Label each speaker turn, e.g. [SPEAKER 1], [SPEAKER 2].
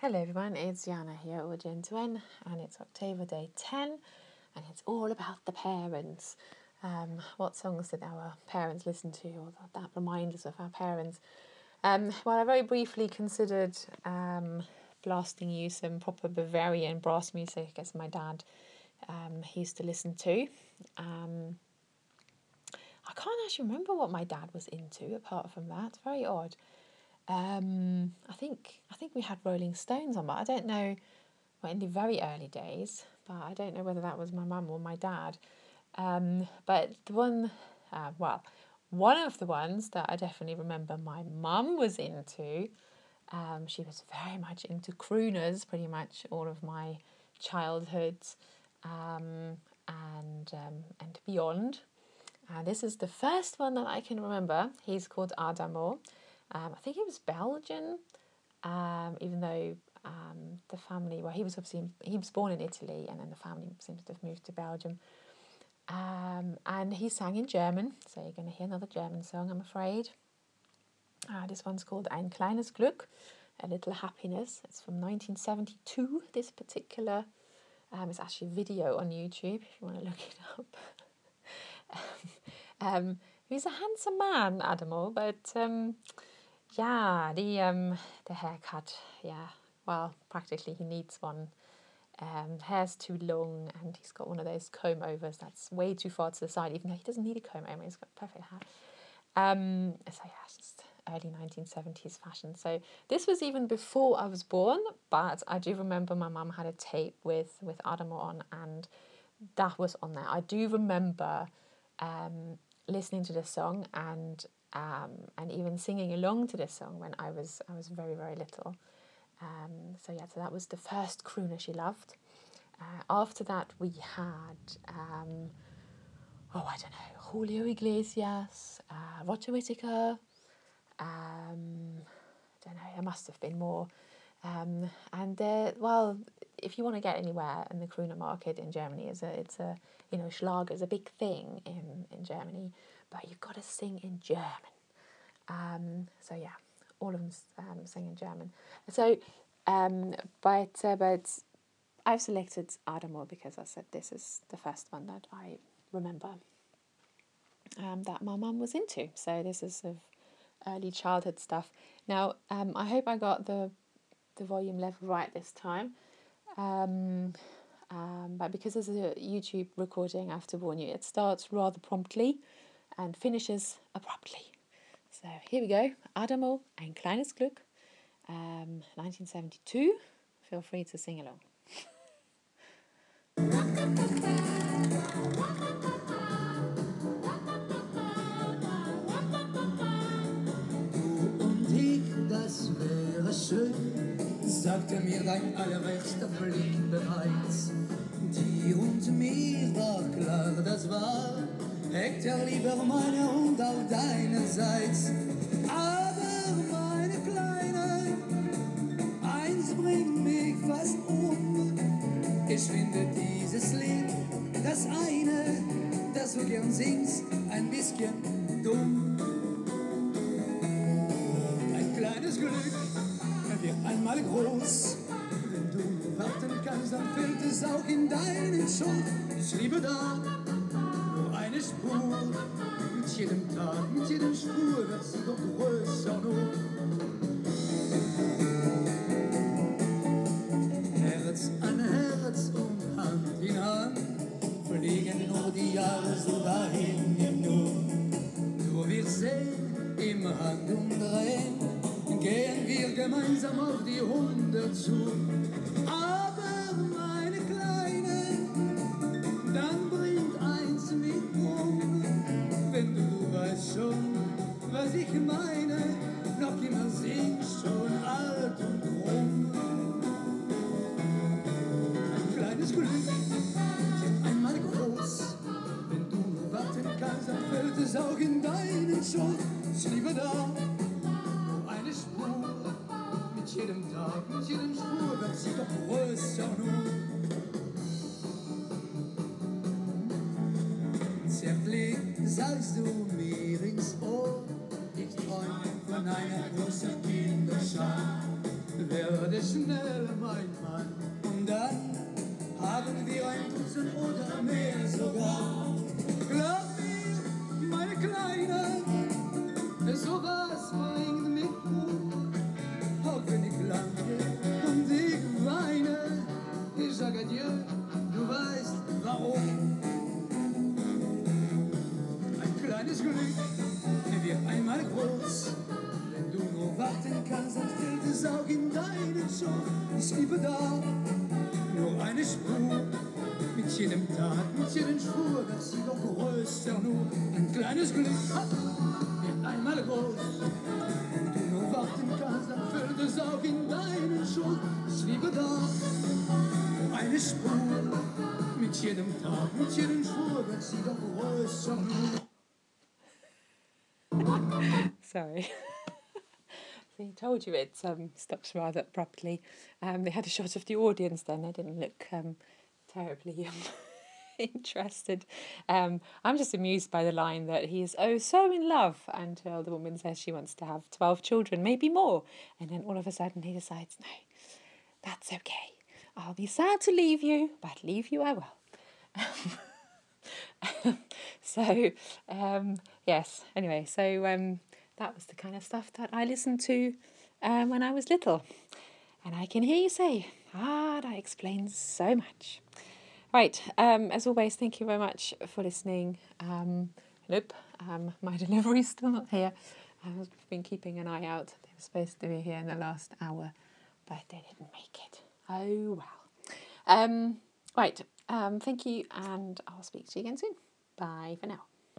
[SPEAKER 1] Hello everyone, it's Jana here at Audience When, and it's October Day 10, and it's all about the parents. What songs did our parents listen to, or that remind us of our parents? Well, I very briefly considered blasting you some proper Bavarian brass music, as my dad he used to listen to. I can't actually remember what my dad was into apart from that. It's very odd. I think we had Rolling Stones on, but I don't know. Well, in the very early days, but I don't know whether that was my mum or my dad. But the one, one of the ones that I definitely remember my mum was into. She was very much into crooners, pretty much all of my childhood, and beyond. This is the first one that I can remember. He's called Adamo. I think he was Belgian, even though the family, well, he was born in Italy, and then the family seems to have moved to Belgium. And he sang in German, so you're going to hear another German song, I'm afraid. This one's called Ein kleines Glück, A Little Happiness. It's from 1972, this particular. It's actually a video on YouTube, if you want to look it up. He's a handsome man, Adamo, but the haircut, well, practically he needs one. Hair's too long, and he's got one of those comb overs that's way too far to the side, even though he doesn't need a comb over, he's got perfect hair. It's just early 1970s fashion. So this was even before I was born, but I do remember my mum had a tape with Adamo on, and that was on there. I do remember listening to this song and even singing along to this song when I was very, very little. So that was the first crooner she loved. After that we had I don't know, Julio Iglesias, Roger Whittaker. I don't know, there must have been more. If you want to get anywhere in the crooner market in Germany, Schlager is a big thing in Germany, but you've got to sing in German. All of them sing in German. So, but I've selected Adamo because I said this is the first one that I remember that my mum was into. So this is of early childhood stuff. Now, I hope I got the volume level right this time. But because this is a YouTube recording, I have to warn you, it starts rather promptly and finishes abruptly. So here we go. Adamo, Ein kleines Glück, 1972. Feel free to sing along.
[SPEAKER 2] Du und ich, das wäre schön, sagte mir dein allererster Blick bereits. Dir und mir war klar, das war Hektar lieber meine und auch deinerseits. Aber meine Kleine, eins bringt mich fast um. Ich finde dieses Lied, das eine, das du gern singst, ein bisschen dumm. Ein kleines Glück wird einmal groß. Wenn du warten kannst, dann fällt es auch in deinen Schoß. Ich liebe da nur eine Spur. Mit jedem Tag, mit jedem Spur wird sie doch größer nur. Herz an Herz und Hand in Hand fliegen nur die Jahre so dahin im Nu. Nur wir sehen im Handumdrehen, gehen wir gemeinsam auf die 100 zu. Aber meine Kleine, dann bringt eins mich um. Wenn du weißt schon, was ich meine, noch immer singst schon alt und krumm. Kleines Glück wird einmal groß. Wenn du nur warten kannst, dann fällt es auch in deinen Schoß. Ich liebe da nur eine Spur. Mit jedem Tag, mit jedem Spur wird sie doch größer nur. Zärtlich sagst du mir ins Ohr, ich träume von einer großen Kinderschar. werde schnell mein Mann. Und dann haben wir ein Dutzend oder mehr sogar. Glaub mir, meine Kleine, sowas bringt mich um. Auch wenn ich lache und ich weine, ich sage adieu, du weißt warum. Ein kleines Glück wird einmal groß. Wenn du nur warten kannst, dann fällt es auch in deinen Schoß. Ich liebe da nur eine Spur. Mit jedem Tag, mit jedem Schwur wird sie doch größer. Nur ein kleines Glück wird einmal groß. Wenn du nur warten kannst, dann fällt es auch in deinen Schoß. Ich liebe da nur eine Spur. Mit jedem Tag, mit jedem Schwur wird sie doch größer. Nur
[SPEAKER 1] Sorry. See, I told you it stops rather abruptly. They had a shot of the audience then. They didn't look terribly interested. I'm just amused by the line that he is oh so in love until the woman says she wants to have 12 children, maybe more. And then all of a sudden he decides, no, that's okay. I'll be sad to leave you, but leave you I will. So, yes, anyway, so that was the kind of stuff that I listened to when I was little. And I can hear you say, that explains so much. Right, as always, thank you very much for listening. Nope, my delivery's still not here. I've been keeping an eye out. They were supposed to be here in the last hour, but they didn't make it. Oh, well. Right, thank you, and I'll speak to you again soon. Bye for now.